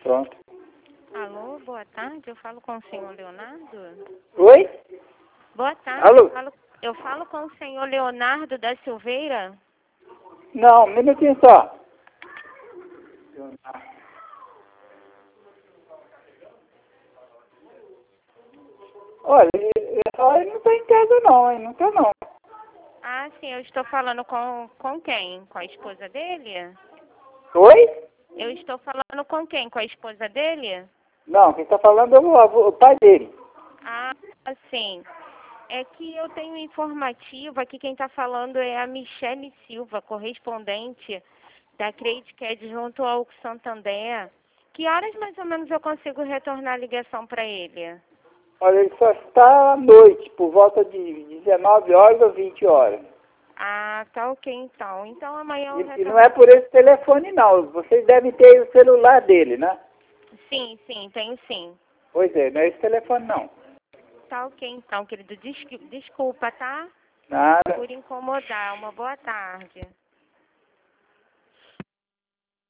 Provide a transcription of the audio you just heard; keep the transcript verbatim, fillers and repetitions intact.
Pronto. Alô, boa tarde, eu falo com o senhor Leonardo? Oi? Boa tarde, Alô? eu falo, eu falo com o senhor Leonardo da Silveira? Não, um minutinho só. Olha, ele ele não está em casa não, hein? Não está não. Ah, sim, eu estou falando com, com quem? Com a esposa dele? Oi? Eu estou falando com quem? Com a esposa dele? Não, quem está falando é o, avô- o pai dele. Ah, sim. É que eu tenho informativo, aqui quem está falando é a Michele Silva, correspondente da Credicad junto ao Santander. Que horas mais ou menos eu consigo retornar a ligação para ele? Olha, ele só está à noite, por volta de dezenove horas ou vinte horas. Ah, tá ok então. Então amanhã eu E, e não retorno. é por esse telefone não. Vocês devem ter o celular dele, né? Sim, sim, tenho sim. Pois é, não é esse telefone não. Tá ok então, querido. Descu- Desculpa, tá? Nada. Por incomodar. Uma boa tarde.